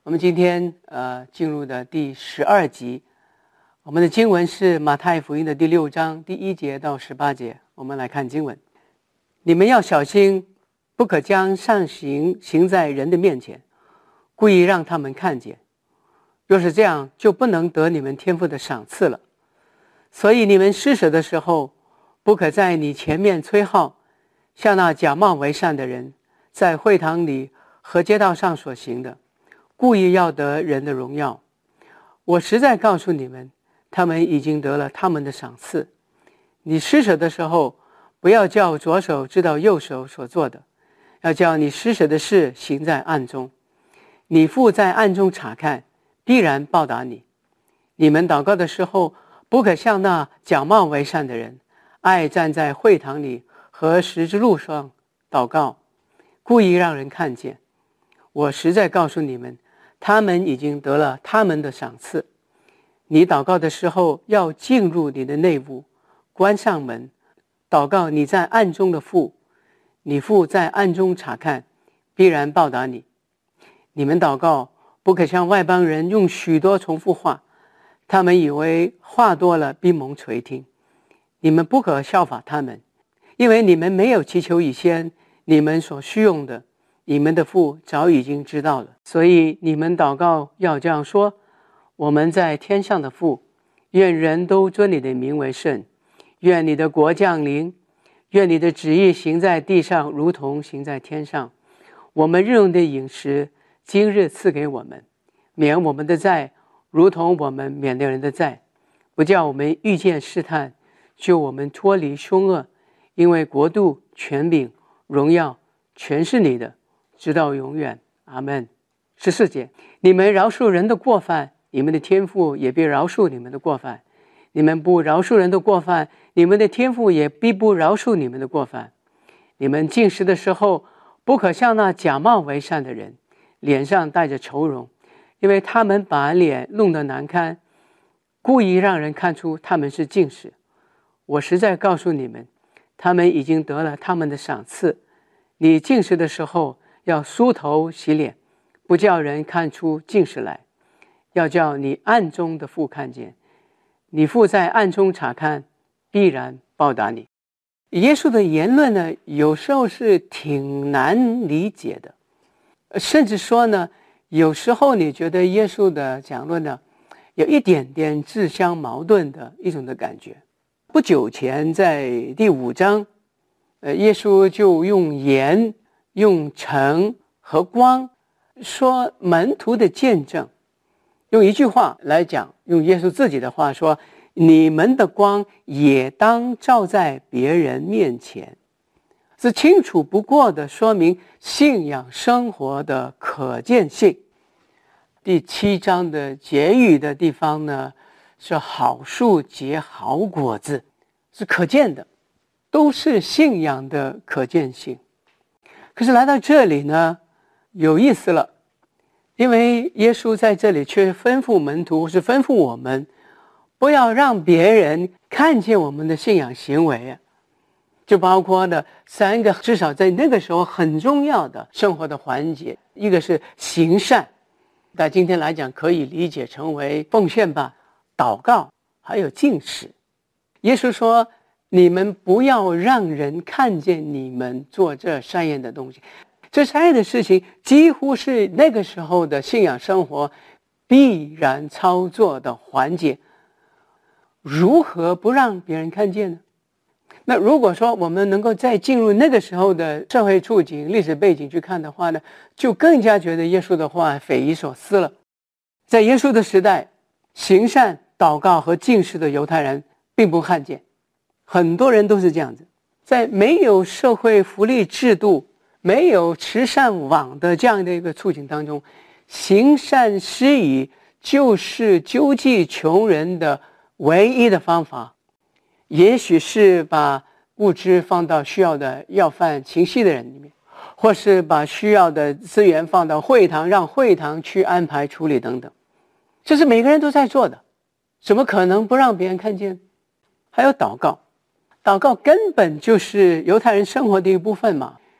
我们今天进入的第12集，我们的经文是马太福音的第6章第1节到18节。我们来看经文：你们要小心，不可将善行行在人的面前，故意让他们看见。若是这样，就不能得你们天父的赏赐了。所以你们施舍的时候，不可在你前面吹号，像那假冒为善的人在会堂里和街道上所行的，故意要得人的荣耀。我实在告诉你们，他们已经得了他们的赏赐。你施舍的时候，不要叫左手知道右手所做的，要叫你施舍的事行在暗中。你父在暗中查看，必然报答你。你们祷告的时候，不可像那假冒为善的人，爱站在会堂里和十字路上祷告，故意让人看见。我实在告诉你们，他们已经得了他们的赏赐。你祷告的时候，要进入你的内屋，关上门，祷告你在暗中的父，你父在暗中查看，必然报答你。你们祷告，不可像外邦人用许多重复话，他们以为话多了必蒙垂听。你们不可效法他们，因为你们没有祈求以先，你们所需用的，你们的父早已经知道了。所以你们祷告要这样说：我们在天上的父，愿人都尊你的名为圣，愿你的国降临，愿你的旨意行在地上，如同行在天上。我们日用的饮食，今日赐给我们，免我们的债，如同我们免了人的债，不叫我们遇见试探，救我们脱离凶恶。因为国度、权柄、荣耀，全是你的，直到永远。阿们。14节，你们饶恕人的过犯，你们的天父也必饶恕你们的过犯；你们不饶恕人的过犯，你们的天父也必不饶恕你们的过犯。你们进食的时候，不可像那假冒为善的人，脸上带着愁容，因为他们把脸弄得难看，故意让人看出他们是进食。我实在告诉你们，他们已经得了他们的赏赐。你进食的时候，要梳头洗脸，不叫人看出进食来，要叫你暗中的父看见。你父在暗中查看，必然报答你。耶稣的言论呢，有时候是挺难理解的，甚至说呢，有时候你觉得耶稣的讲论呢，有一点点自相矛盾的一种的感觉。不久前在第5章，耶稣就用盐、用橙和光说门徒的见证，用一句话来讲，用耶稣自己的话说：你们的光也当照在别人面前。是清楚不过的说明信仰生活的可见性。第7章的结语的地方呢，是好树结好果子，是可见的，都是信仰的可见性。可是来到这里呢，有意思了，因为耶稣在这里却吩咐门徒，是吩咐我们不要让别人看见我们的信仰行为啊，就包括的3个至少在那个时候很重要的生活的环节。一个是行善，但今天来讲可以理解成为奉献吧，祷告，还有禁食。耶稣说，你们不要让人看见你们做这善业的东西。这善业的事情几乎是那个时候的信仰生活必然操作的环节。如何不让别人看见呢？那如果说我们能够再进入那个时候的社会处境、历史背景去看的话呢，就更加觉得耶稣的话匪夷所思了。在耶稣的时代，行善、祷告和禁食的犹太人并不罕见，很多人都是这样子。在没有社会福利制度、没有慈善网的这样的一个处境当中，行善施以就是救济穷人的唯一的方法。也许是把物资放到需要的要饭情系的人里面，或是把需要的资源放到会堂，让会堂去安排处理等等。这是每个人都在做的，怎么可能不让别人看见？还有祷告，祷告根本就是犹太人生活的一部分嘛。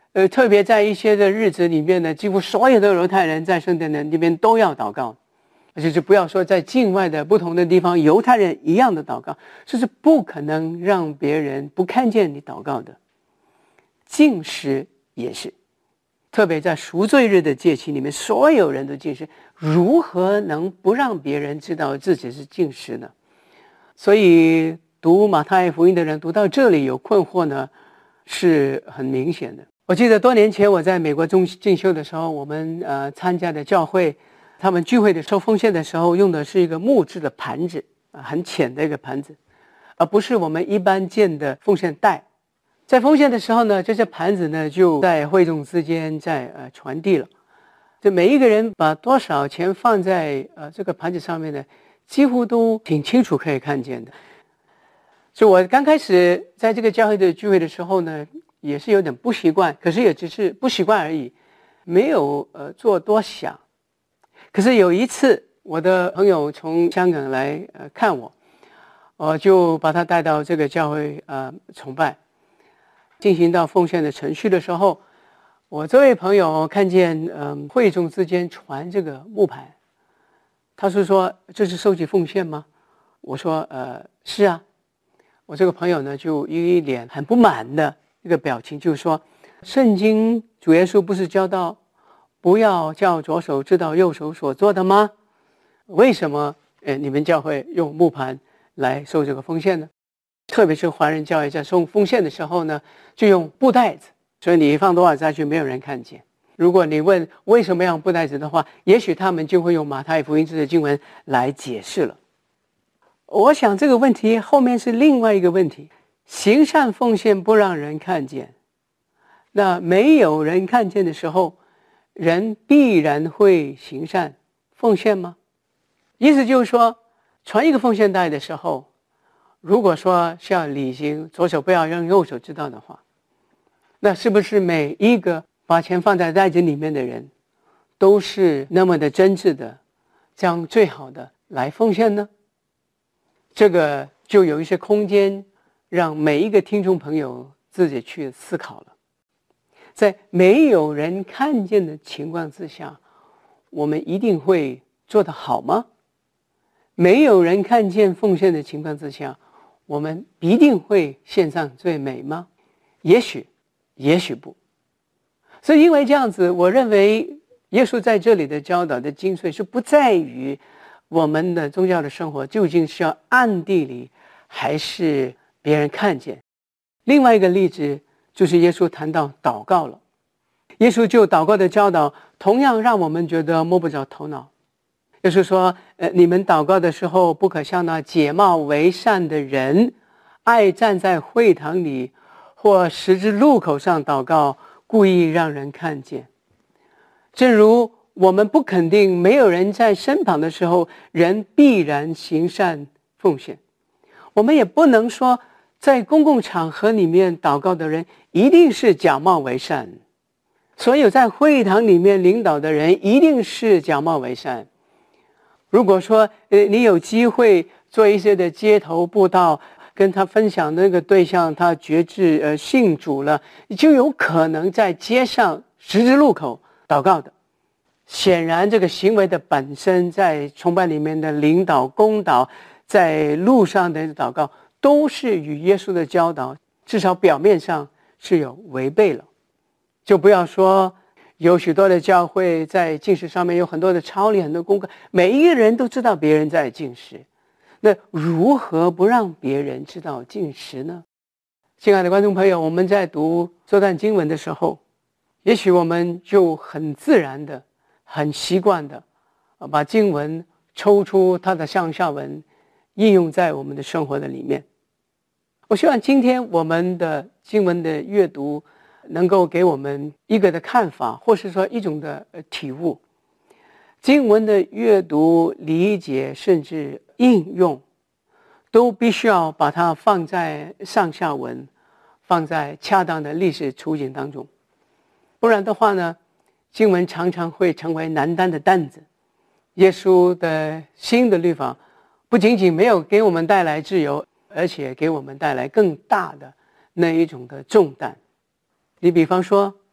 特别在一些的日子里面呢，几乎所有的犹太人在圣殿的那边都要祷告，而且是不要说在境外的不同的地方，犹太人一样的祷告，这是不可能让别人不看见你祷告的。禁食也是，特别在赎罪日的节期里面，所有人都禁食，如何能不让别人知道自己是禁食呢？所以读马太福音的人读到这里有困惑呢，是很明显的。我记得多年前我在美国进修的时候，我们参加的教会，他们聚会的收奉献的时候用的是一个木质的盘子，很浅的一个盘子，而不是我们一般见的奉献袋。在奉献的时候呢，这些盘子呢就在会众之间在传递了。就每一个人把多少钱放在这个盘子上面呢，几乎都挺清楚可以看见的。所以我刚开始在这个教会的聚会的时候呢，也是有点不习惯，可是也只是不习惯而已，没有做多想。可是有一次我的朋友从香港来看我，我就把他带到这个教会崇拜，进行到奉献的程序的时候，我这位朋友看见会众之间传这个木盘，他是说这是收集奉献吗？我说是啊。我这个朋友呢就一脸很不满的一个表情，就是说圣经主耶稣不是教导不要叫左手知道右手所做的吗？为什么你们教会用木盘来收这个奉献呢？特别是华人教会在送奉献的时候呢，就用布袋子，所以你放多少下去没有人看见。如果你问为什么要用布袋子的话，也许他们就会用马太福音这些经文来解释了。我想这个问题后面是另外一个问题，行善奉献不让人看见，那没有人看见的时候，人必然会行善奉献吗？意思就是说，传一个奉献袋的时候，如果说是要履行左手不要让右手知道的话，那是不是每一个把钱放在袋子里面的人都是那么的真挚的将最好的来奉献呢？这个就有一些空间让每一个听众朋友自己去思考了。在没有人看见的情况之下，我们一定会做得好吗？没有人看见奉献的情况之下，我们一定会献上最美吗？也许不。所以因为这样子，我认为耶稣在这里的教导的精髓是不在于我们的宗教的生活究竟是要暗地里还是别人看见。另外一个例子就是耶稣谈到祷告了，耶稣就祷告的教导同样让我们觉得摸不着头脑。耶稣说你们祷告的时候，不可像那假冒为善的人，爱站在会堂里或十字路口上祷告，故意让人看见。正如我们不肯定没有人在身旁的时候，人必然行善奉献，我们也不能说在公共场合里面祷告的人一定是假冒为善，所有在会堂里面领导的人一定是假冒为善。如果说你有机会做一些的街头布道，跟他分享那个对象他决志信主了，就有可能在街上十字路口祷告的。显然这个行为的本身，在崇拜里面的领导公祷，在路上的祷告，都是与耶稣的教导至少表面上是有违背了。就不要说有许多的教会在禁食上面有很多的操练，很多功课，每一个人都知道别人在禁食，那如何不让别人知道禁食呢？亲爱的观众朋友，我们在读这段经文的时候，也许我们就很自然的很习惯的把经文抽出它的上下文，应用在我们的生活的里面。我希望今天我们的经文的阅读能够给我们一个的看法，或是说一种的体悟。经文的阅读、理解甚至应用，都必须要把它放在上下文，放在恰当的历史处境当中。不然的话呢，经文常常会成为难担的担子。耶稣的新的律法不仅仅没有给我们带来自由，而且给我们带来更大的那一种的重担。你比方说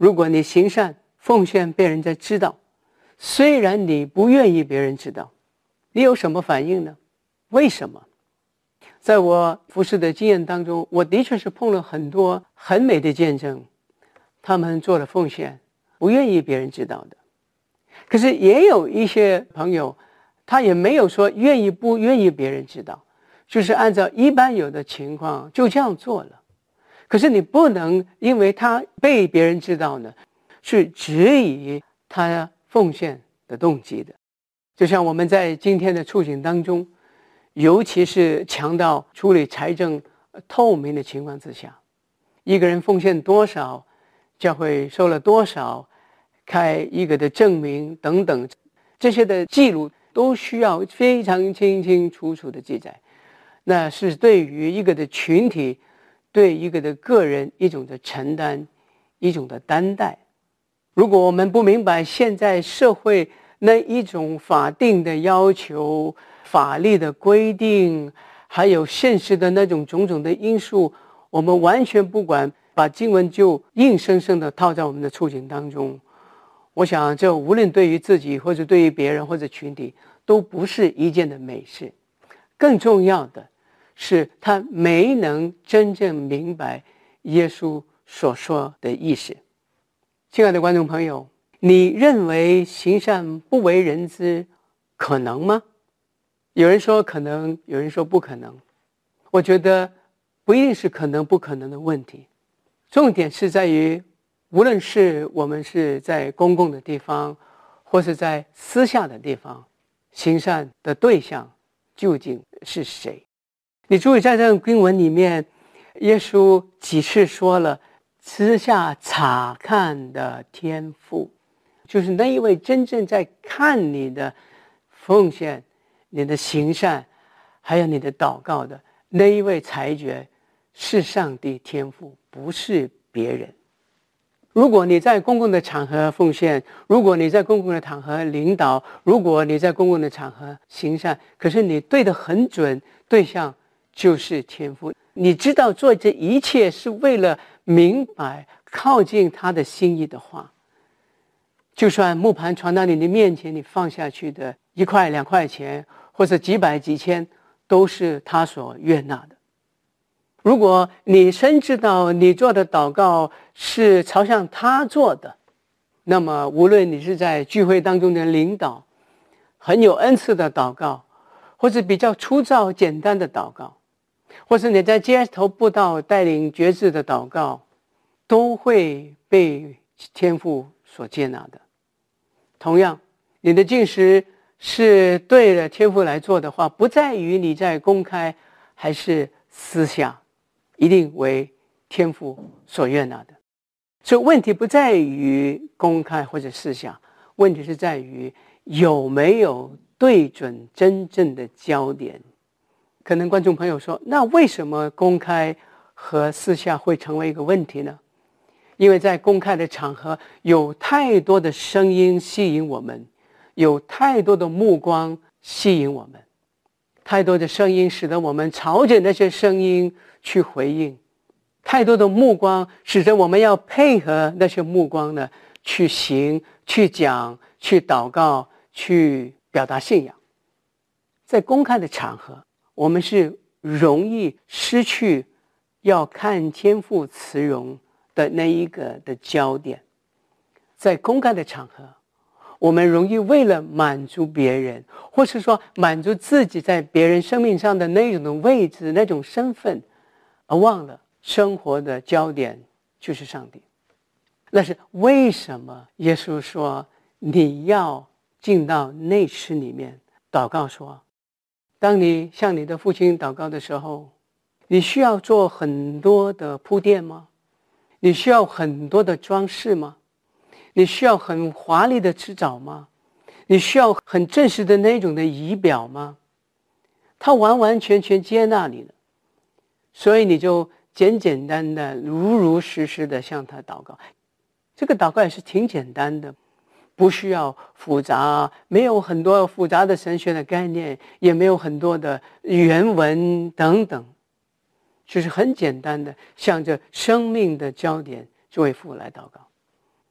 如果你行善奉献被人家知道，虽然你不愿意别人知道，你有什么反应呢？为什么？在我服侍的经验当中，我的确是碰了很多很美的见证，他们做了奉献，不愿意别人知道的。可是也有一些朋友，他也没有说愿意不愿意别人知道，就是按照一般有的情况就这样做了。可是你不能因为他被别人知道呢，是质疑他奉献的动机的。就像我们在今天的处境当中，尤其是强调处理财政透明的情况之下，一个人奉献多少，教会收了多少，开一个的证明等等，这些的记录都需要非常清清楚楚的记载。那是对于一个的群体，对一个的个人一种的承担，一种的担待。如果我们不明白现在社会那一种法定的要求，法律的规定，还有现实的那种种种的因素，我们完全不管，把经文就硬生生的套在我们的处境当中，我想这无论对于自己或者对于别人或者群体，都不是一件的美事。更重要的是他没能真正明白耶稣所说的意思。亲爱的观众朋友，你认为行善不为人知可能吗？有人说可能，有人说不可能。我觉得不一定是可能不可能的问题，重点是在于无论是我们是在公共的地方或是在私下的地方，行善的对象究竟是谁。你注意在这个经文里面，耶稣几次说了私下察看的天父，就是那一位真正在看你的奉献，你的行善，还有你的祷告的那一位裁决，是上帝天父，不是别人。如果你在公共的场合奉献，如果你在公共的场合领导，如果你在公共的场合行善，可是你对得很准，对象就是天父。你知道做这一切是为了明白靠近他的心意的话，就算木盘传到你的面前，你放下去的1块2块钱，或者几百几千，都是他所悦纳的。如果你深知道你做的祷告是朝向他做的，那么无论你是在聚会当中的领导，很有恩赐的祷告，或者比较粗糙简单的祷告，或是你在街头布道带领决志的祷告，都会被天父所接纳的。同样，你的进食是对了天父来做的话，不在于你在公开还是私下，一定为天父所悦纳的。所以问题不在于公开或者私下，问题是在于有没有对准真正的焦点。可能观众朋友说，那为什么公开和私下会成为一个问题呢？因为在公开的场合，有太多的声音吸引我们，有太多的目光吸引我们，太多的声音使得我们朝着那些声音去回应，太多的目光使得我们要配合那些目光呢，去行、去讲、去祷告、去表达信仰。在公开的场合，我们是容易失去要看天父慈容的那一个的焦点。在公开的场合，我们容易为了满足别人，或是说满足自己在别人生命上的那种的位置、那种身份，而忘了生活的焦点就是上帝。那是为什么耶稣说你要进到内室里面祷告说，当你向你的父亲祷告的时候，你需要做很多的铺垫吗？你需要很多的装饰吗？你需要很华丽的辞藻吗？你需要很正式的那种的仪表吗？他完完全全接纳你了，所以你就简简单的如如实实的向他祷告。这个祷告也是挺简单的，不需要复杂，没有很多复杂的神学的概念，也没有很多的原文等等，就是很简单的向着生命的焦点这位父来祷告。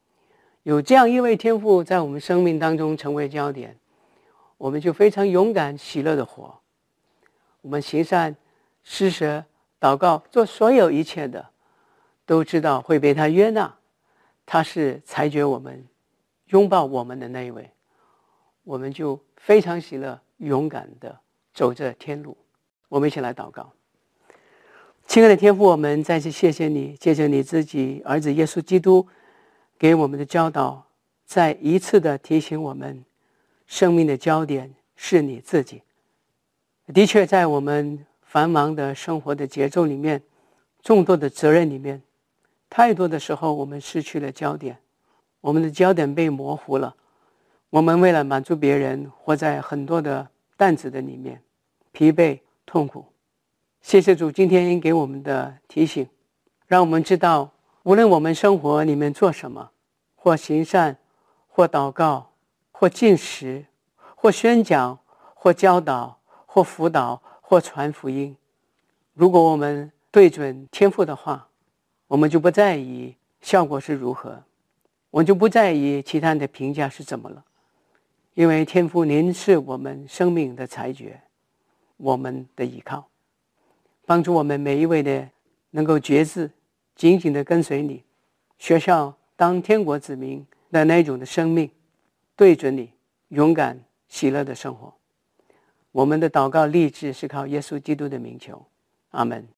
有这样一位天父在我们生命当中成为焦点，我们就非常勇敢喜乐的活。我们行善施舍祷告做所有一切的，都知道会被他悦纳，他是裁决我们拥抱我们的那一位，我们就非常喜乐勇敢的走这天路。我们一起来祷告。亲爱的天父，我们再次谢谢你，借着你自己儿子耶稣基督给我们的教导，再一次的提醒我们，生命的焦点是你自己。的确，在我们繁忙的生活的节奏里面，众多的责任里面，太多的时候我们失去了焦点，我们的焦点被模糊了。我们为了满足别人，活在很多的担子的里面，疲惫痛苦。谢谢主今天给我们的提醒，让我们知道无论我们生活里面做什么，或行善，或祷告，或进食，或宣讲，或教导，或辅导，或传福音，如果我们对准天父的话，我们就不在意效果是如何，我们就不在意其他人的评价是怎么了，因为天父您是我们生命的裁决，我们的依靠，帮助我们每一位的能够决志，紧紧的跟随你，学校当天国子民的那种的生命，对准你，勇敢喜乐的生活。我们的祷告立志是靠耶稣基督的名求，阿们。